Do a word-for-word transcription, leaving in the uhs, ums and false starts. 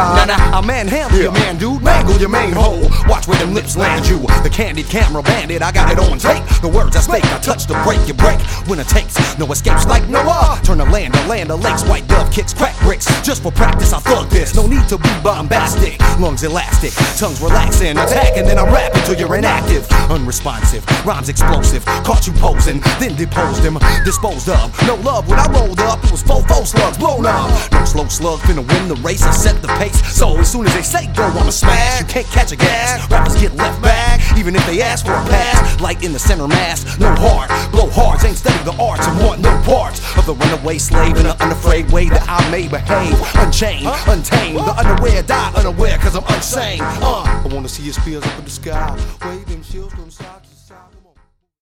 Nah, nah, I manhandle Yeah. your man, dude. Mangle your main hole. Watch where them lips land you. The candid camera bandit, I got it on tape. The words I speak, I touch the break, you break. Winner takes, no escapes like Noah. Turn a land, a land, a lakes. White dove kicks crack bricks. Just for practice, I thug this. No need to be bombastic. Lungs elastic, tongues relaxing. Attack and then I rap until you're inactive. Unresponsive, rhymes explosive. Caught you posing, then deposed him. Disposed of, no love when I rolled up. It was four four slugs blown up. No slow slug, finna win the race and set the pace. So as soon as they say go, I'ma smash. You can't catch a gas, rappers get left back. Even if they ask for a pass, light in the center mass. No heart, blow hearts, ain't study the arts and want no parts of the runaway slave in an unafraid way that I may behave. Unchained, untamed, the unaware die unaware cause I'm unsane. Uh, I wanna see your spears up in the sky, wave them shields from side.